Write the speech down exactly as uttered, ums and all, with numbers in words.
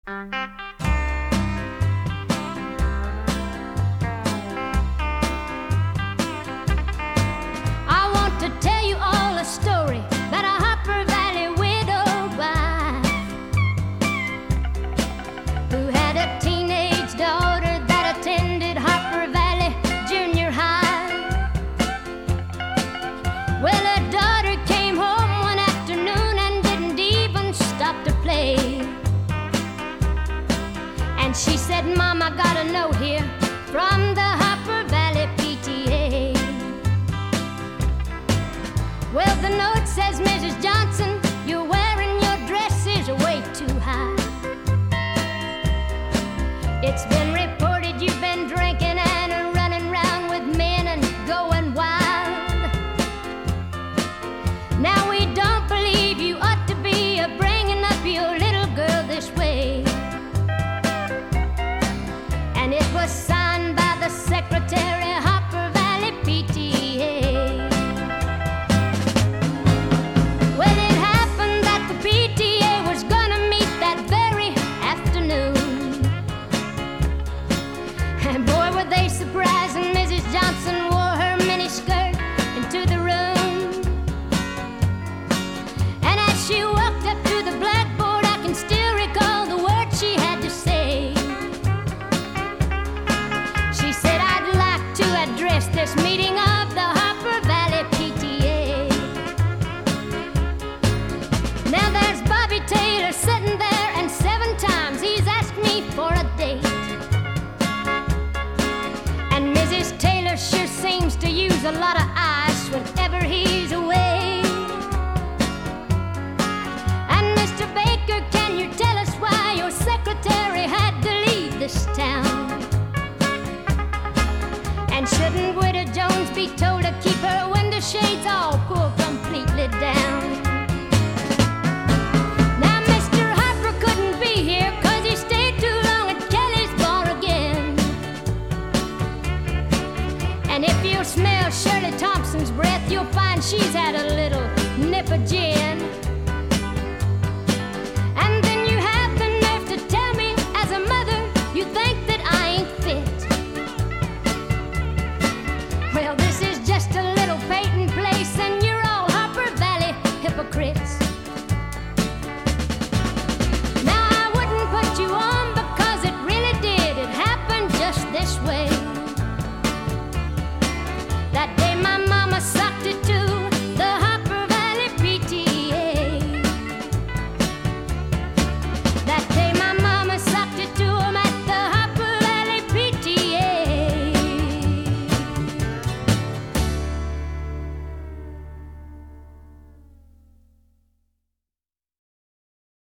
I want to tell you all a story about a Hopper Valley widow wife who had a teenage daughter that attended Hopper Valley Junior High. Well, her daughter came home one afternoon and didn't even stop to play. And she said, Mom, I got a note here from